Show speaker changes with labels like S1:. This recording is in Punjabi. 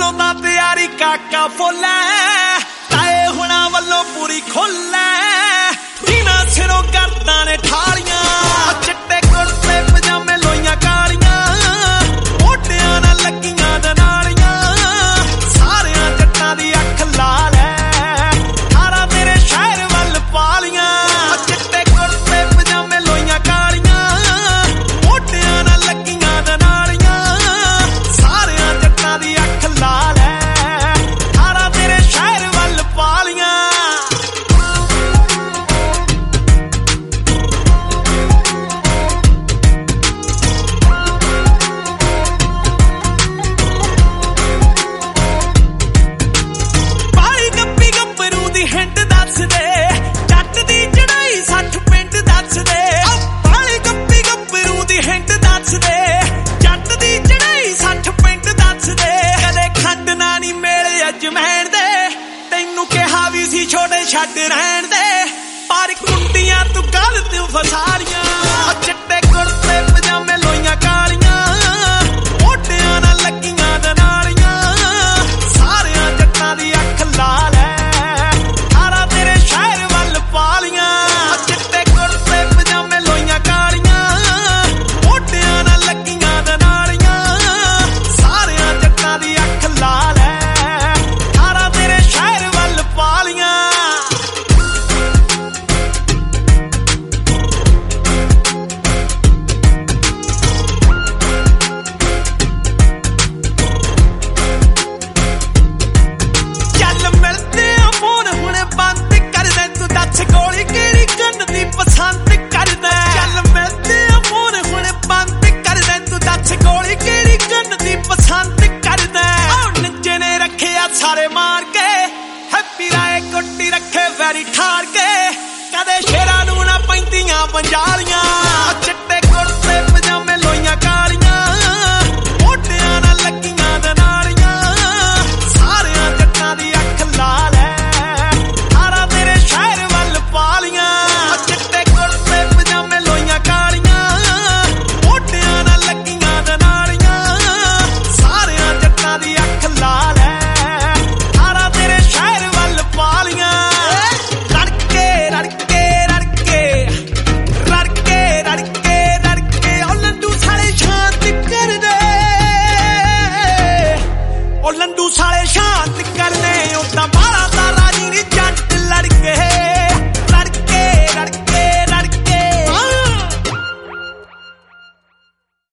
S1: ਵੱਲੋਂ ਤਾਂ ਤਿਆਰੀ ਕਾਕਾ ਫੁੱਲ ਐ, ਤਾਏ ਹੁਣਾਂ ਵੱਲੋਂ ਪੂਰੀ ਖੁੱਲ ਐ। ਜਿਨ੍ਹਾਂ ਸਿਰੋਂ ਕਰਦਾਂ ਨੇ ਠਾਲੀਆਂ, ਚਿੱਟੇ ਕੁੜਤੇ ਪਜਾਮੇ ਲੋਈਆਂ ਕਾਲੀਆਂ, ਮੋਢਿਆਂ ਨਾਲ ਲੱਗੀਆਂ ਦਨਾਲੀਆਂ, ਸਾਰਿਆਂ ਜੱਟਾਂ ਦੀ ਅੱਖ ਲਾਲ ਐ, ਸਾਰਾ ਤੇਰੇ ਸ਼ਹਿਰ ਵੱਲ ਪਾਲੀਆਂ। ਚਿੱਟੇ ਕੁੜਤੇ ਪਜਾਮੇ ਲੋਈਆਂ ਕਾਲੀਆਂ, ਮੋਢਿਆਂ ਨਾਲ ਲੱਗੀਆਂ ਦਨਾਲੀਆਂ, ਸਾਰਿਆਂ ਜੱਟਾਂ ਦੀ ਅੱਖ ਲਾਲ ਐ, ਸਾਰਾ ਤੇਰੇ ਸ਼ਹਿਰ ਵੱਲ ਪਾਲੀਆਂ। ਛੋਟੇ ਛੱਡ ਰਹਿਣ ਦੇ, ਪਰ ਕੁੰਡੀਆਂ ਤੂੰ ਗੱਲ ਤੂੰ ਫਸਾਲੀਆਂ। ਚਿੱਟੇ ਕੁੜਤੇ ਪਜਾਮੇ ਲੋਈਆਂ ਕਾਲੀਆਂ, ਮੋਢਿਆਂ ਨਾਲ ਲੱਗੀਆਂ ਦਨਾਲੀਆਂ, ਸਾਰਿਆਂ ਜੱਟਾਂ ਦੀ ਅੱਖ ਲਾਲ ਐ, ਸਾਰਾ ਤੇਰੇ ਸ਼ਹਿਰ ਵੱਲ ਪਾਲੀਆਂ। ਚਿੱਟੇ ਕੁੜਤੇ ਪਜਾਮੇ ਲੋਈਆਂ ਕਾਲੀਆਂ, ਮੋਢਿਆਂ ਨਾਲ ਲੱਗੀਆਂ ਦਨਾਲੀਆਂ, ਸਾਰਿਆਂ ਜੱਟਾਂ ਦੀ ਅੱਖ ਲਾਲ ਐ, ਸਾਰਾ ਤੇਰੇ ਸ਼ਹਿਰ ਵੱਲ ਪਾਲੀਆਂ। ਸਾਰੇ ਮਾਰ ਕੇ ਹੈਪੀ ਰਾਏ ਕੁੱਟੀ ਰੱਖੇ ਵੈਰੀ ਠਾਰ ਕੇ, ਕਦੇ ਸ਼ੇਰਾਂ ਨੂੰ ਨਾ ਪੈਂਦੀਆਂ ਪੰਜਾਲੀਆਂ।